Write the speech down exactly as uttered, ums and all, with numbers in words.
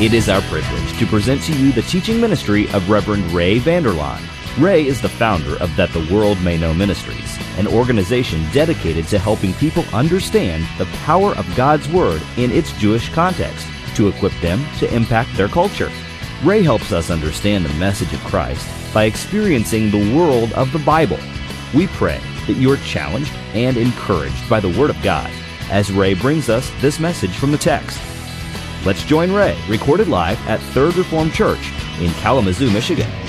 It is our privilege to present to you the teaching ministry of Reverend Ray Vander Laan. Ray is the founder of That the World May Know Ministries, an organization dedicated to helping people understand the power of God's Word in its Jewish context to equip them to impact their culture. Ray helps us understand the message of Christ by experiencing the world of the Bible. We pray that you are challenged and encouraged by the Word of God as Ray brings us this message from the text. Let's join Ray, recorded live at Third Reformed Church in Kalamazoo, Michigan.